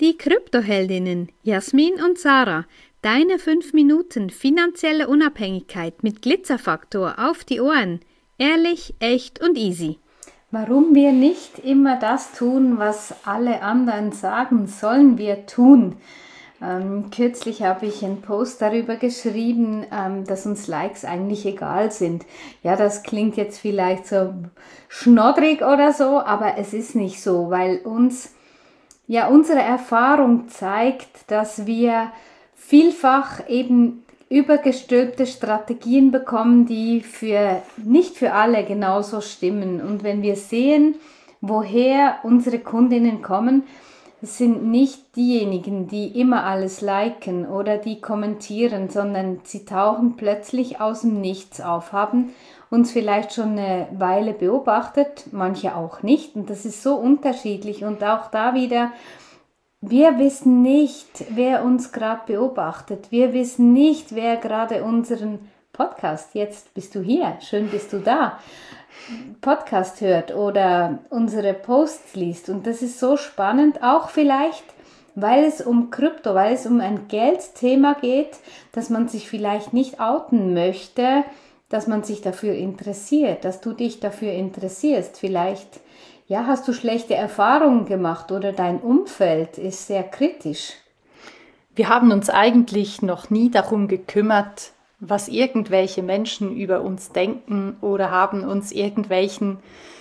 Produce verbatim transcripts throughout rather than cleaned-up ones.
Die Kryptoheldinnen Jasmin und Sarah, deine fünf Minuten finanzielle Unabhängigkeit mit Glitzerfaktor auf die Ohren. Ehrlich, echt und easy. Warum wir nicht immer das tun, was alle anderen sagen, sollen wir tun. Ähm, kürzlich habe ich einen Post darüber geschrieben, ähm, dass uns Likes eigentlich egal sind. Ja, das klingt jetzt vielleicht so schnoddrig oder so, aber es ist nicht so, weil uns, ja, unsere Erfahrung zeigt, dass wir vielfach eben übergestülpte Strategien bekommen, die für nicht für alle genauso stimmen. Und wenn wir sehen, woher unsere Kundinnen kommen, es sind nicht diejenigen, die immer alles liken oder die kommentieren, sondern sie tauchen plötzlich aus dem Nichts auf, haben uns vielleicht schon eine Weile beobachtet, manche auch nicht. Und das ist so unterschiedlich. Und auch da wieder, wir wissen nicht, wer uns gerade beobachtet. Wir wissen nicht, wer gerade unseren Podcast, jetzt bist du hier, schön bist du da, Podcast hört oder unsere Posts liest. Und das ist so spannend, auch vielleicht, weil es um Krypto, weil es um ein Geldthema geht, dass man sich vielleicht nicht outen möchte, dass man sich dafür interessiert, dass du dich dafür interessierst. Vielleicht ja, hast du schlechte Erfahrungen gemacht oder dein Umfeld ist sehr kritisch? Wir haben uns eigentlich noch nie darum gekümmert, was irgendwelche Menschen über uns denken oder haben uns irgendwelchen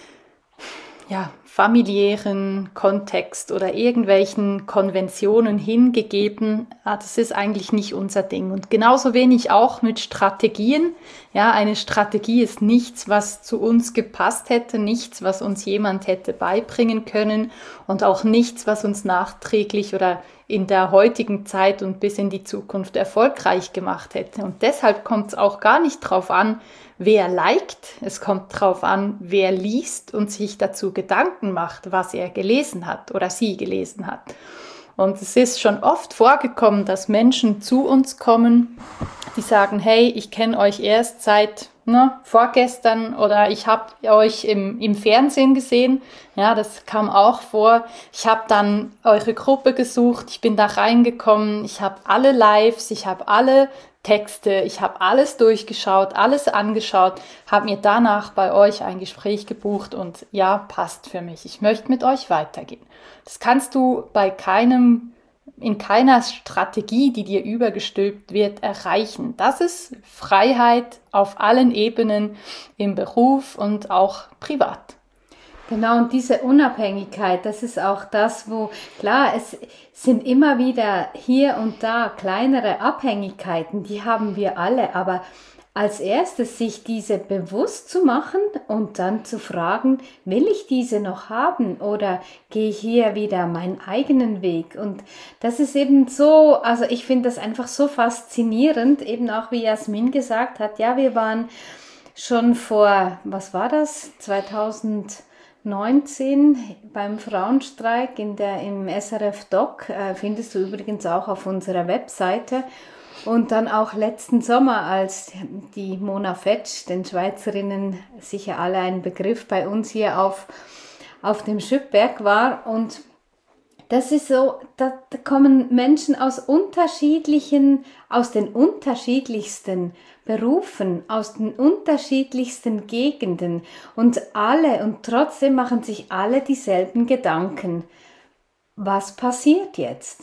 ja, familiären Kontext oder irgendwelchen Konventionen hingegeben. Das ist eigentlich nicht unser Ding. Und genauso wenig auch mit Strategien. Ja, eine Strategie ist nichts, was zu uns gepasst hätte, nichts, was uns jemand hätte beibringen können und auch nichts, was uns nachträglich oder in der heutigen Zeit und bis in die Zukunft erfolgreich gemacht hätte. Und deshalb kommt es auch gar nicht drauf an, wer liked. Es kommt drauf an, wer liest und sich dazu Gedanken macht, was er gelesen hat oder sie gelesen hat. Und es ist schon oft vorgekommen, dass Menschen zu uns kommen, die sagen, hey, ich kenne euch erst seit ne, vorgestern oder ich habe euch im, im Fernsehen gesehen. Ja, das kam auch vor. Ich habe dann eure Gruppe gesucht, ich bin da reingekommen, ich habe alle Lives, ich habe alle Texte, ich habe alles durchgeschaut, alles angeschaut, habe mir danach bei euch ein Gespräch gebucht und ja, passt für mich. Ich möchte mit euch weitergehen. Das kannst du bei keinem, in keiner Strategie, die dir übergestülpt wird, erreichen. Das ist Freiheit auf allen Ebenen, im Beruf und auch privat. Genau, und diese Unabhängigkeit, das ist auch das, wo, klar, es sind immer wieder hier und da kleinere Abhängigkeiten, die haben wir alle, aber als erstes sich diese bewusst zu machen und dann zu fragen, will ich diese noch haben oder gehe ich hier wieder meinen eigenen Weg? Und das ist eben so, also ich finde das einfach so faszinierend, eben auch wie Jasmin gesagt hat, ja, wir waren schon vor, was war das, zweitausendneunzehn beim Frauenstreik in der, im S R F Doc, äh, findest du übrigens auch auf unserer Webseite. Und dann auch letzten Sommer, als die Mona Fetsch, den Schweizerinnen sicher alle ein Begriff, bei uns hier auf, auf dem Schüpberg war. Und das ist so, da, da kommen Menschen aus unterschiedlichen, aus den unterschiedlichsten Berufen, aus den unterschiedlichsten Gegenden und alle, und trotzdem machen sich alle dieselben Gedanken. Was passiert jetzt?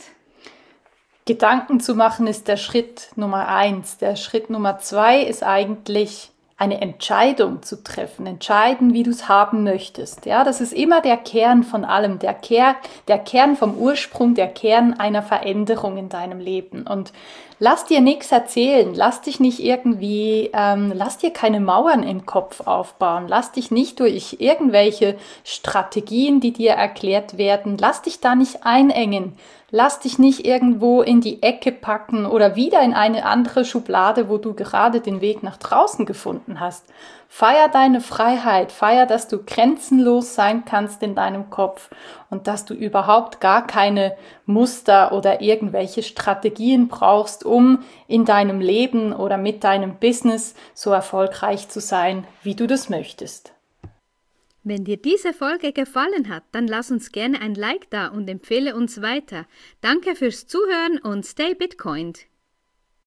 Gedanken zu machen ist der Schritt Nummer eins. Der Schritt Nummer zwei ist eigentlich eine Entscheidung zu treffen, entscheiden, wie du es haben möchtest. Ja, das ist immer der Kern von allem, der Kern, der Kern vom Ursprung, der Kern einer Veränderung in deinem Leben. Und lass dir nichts erzählen, lass dich nicht irgendwie, ähm, lass dir keine Mauern im Kopf aufbauen, lass dich nicht durch irgendwelche Strategien, die dir erklärt werden, lass dich da nicht einengen. Lass dich nicht irgendwo in die Ecke packen oder wieder in eine andere Schublade, wo du gerade den Weg nach draußen gefunden hast. Feier deine Freiheit, feier, dass du grenzenlos sein kannst in deinem Kopf und dass du überhaupt gar keine Muster oder irgendwelche Strategien brauchst, um in deinem Leben oder mit deinem Business so erfolgreich zu sein, wie du das möchtest. Wenn dir diese Folge gefallen hat, dann lass uns gerne ein Like da und empfehle uns weiter. Danke fürs Zuhören und stay Bitcoined!